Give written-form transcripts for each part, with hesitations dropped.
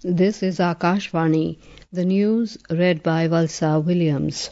This is Akashvani. The news read by Valsa Williams.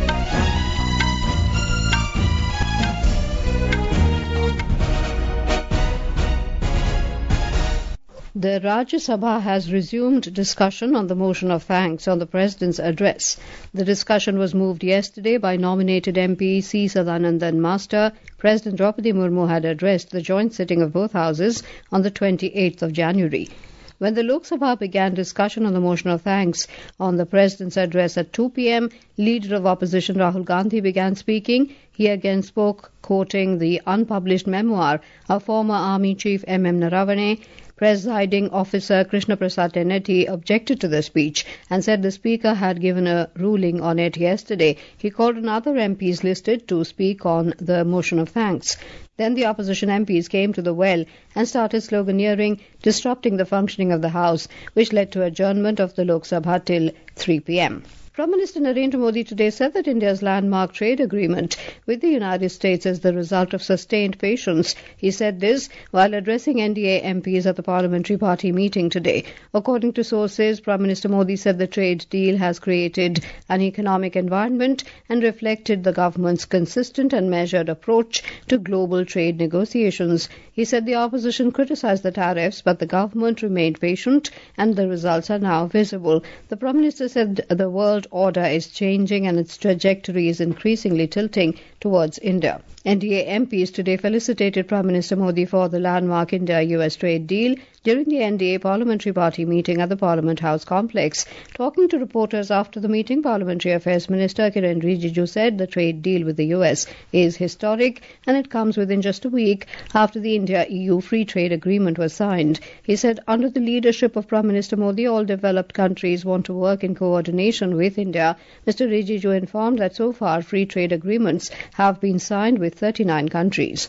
The Rajya Sabha has resumed discussion on the motion of thanks on the President's address. The discussion was moved yesterday by nominated MP C. Sadanandan Master. President Draupadi Murmu had addressed the joint sitting of both houses on the 28th of January. When the Lok Sabha began discussion on the motion of thanks on the President's address at 2 p.m., Leader of Opposition Rahul Gandhi began speaking. He again spoke, quoting the unpublished memoir of former Army Chief M.M. Naravane. Presiding officer Krishna Prasad Tenethi objected to the speech and said the Speaker had given a ruling on it yesterday. He called on other MPs listed to speak on the motion of thanks. Then the opposition MPs came to the well and started sloganeering, disrupting the functioning of the House, which led to adjournment of the Lok Sabha till 3 p.m. Prime Minister Narendra Modi today said that India's landmark trade agreement with the United States is the result of sustained patience. He said this while addressing NDA MPs at the parliamentary party meeting today. According to sources, Prime Minister Modi said the trade deal has created an economic environment and reflected the government's consistent and measured approach to global trade negotiations. He said the opposition criticized the tariffs, but the government remained patient and the results are now visible. The Prime Minister said the world order is changing and its trajectory is increasingly tilting towards India. NDA MPs today felicitated Prime Minister Modi for the landmark India-US trade deal during the NDA parliamentary party meeting at the Parliament House complex. Talking to reporters after the meeting, Parliamentary Affairs Minister Kiren Rijiju said the trade deal with the US is historic and it comes within just a week after the India-EU free trade agreement was signed. He said under the leadership of Prime Minister Modi, all developed countries want to work in coordination with India. Mr. Rijiju informed that so far free trade agreements have been signed with 39 countries.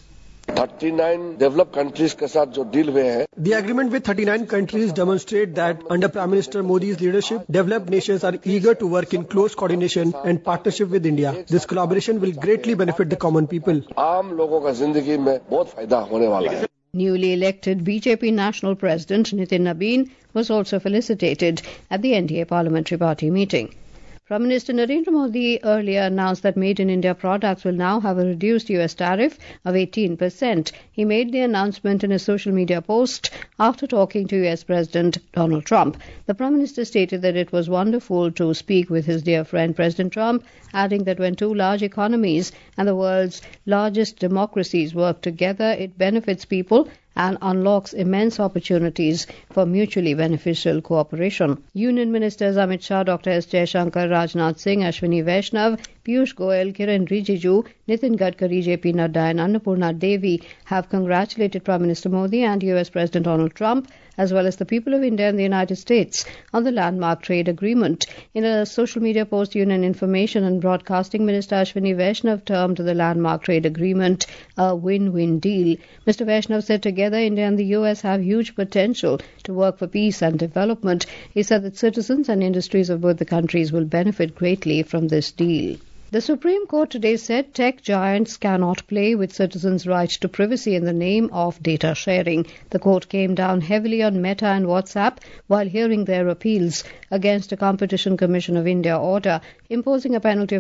39 developed countries के साथ जो deal हुए हैं. The agreement with 39 countries demonstrate that under Prime Minister Modi's leadership, developed nations are eager to work in close coordination and partnership with India. This collaboration will greatly benefit the common people. आम लोगों का जिंदगी में बहुत फायदा होने वाला है. Newly elected BJP National President Nitin Nabin was also felicitated at the NDA Parliamentary Party meeting. Prime Minister Narendra Modi earlier announced that Made in India products will now have a reduced US tariff of 18%. He made the announcement in a social media post after talking to US President Donald Trump. The Prime Minister stated that it was wonderful to speak with his dear friend President Trump, adding that when two large economies and the world's largest democracies work together, it benefits people and unlocks immense opportunities for mutually beneficial cooperation. Union Ministers Amit Shah, Dr. S. Jaishankar, Rajnath Singh, Ashwini Vaishnav, Piyush Goyal, Kiren Rijiju, Nitin Gadkari, J.P. Nadda and Annapurna Devi have congratulated Prime Minister Modi and US President Donald Trump, as well as the people of India and the United States, on the landmark trade agreement. In a social media post, Union Information and Broadcasting Minister Ashwini Vaishnav termed the landmark trade agreement a win-win deal. Mr. Vaishnav said together India and the US have huge potential to work for peace and development. He said that citizens and industries of both the countries will benefit greatly from this deal. The Supreme Court today said tech giants cannot play with citizens' right to privacy in the name of data sharing. The court came down heavily on Meta and WhatsApp while hearing their appeals against a Competition Commission of India order imposing a penalty of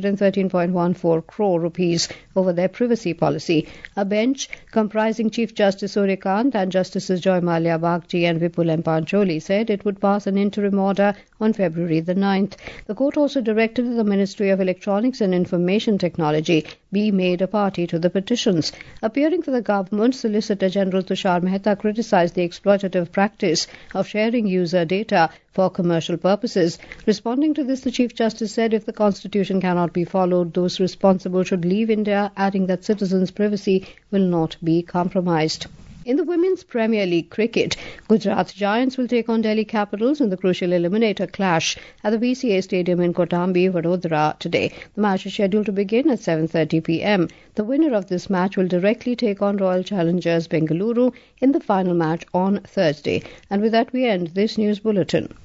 213.14 crore rupees over their privacy policy. A bench comprising Chief Justice Surya Kant and Justices Joy Malia Bagchi and Vipul M. Pancholi said it would pass an interim order on February the 9th. The court also directed that the Ministry of Electronics and Information Technology be made a party to the petitions. Appearing for the government, Solicitor General Tushar Mehta criticized the exploitative practice of sharing user data for commercial purposes. Responding to this, the Chief Justice said if the Constitution cannot be followed, those responsible should leave India, adding that citizens' privacy will not be compromised. In the Women's Premier League cricket, Gujarat Giants will take on Delhi Capitals in the crucial eliminator clash at the BCA Stadium in Kotambi, Vadodara today. The match is scheduled to begin at 7:30 p.m. The winner of this match will directly take on Royal Challengers Bengaluru in the final match on Thursday. And with that, we end this news bulletin.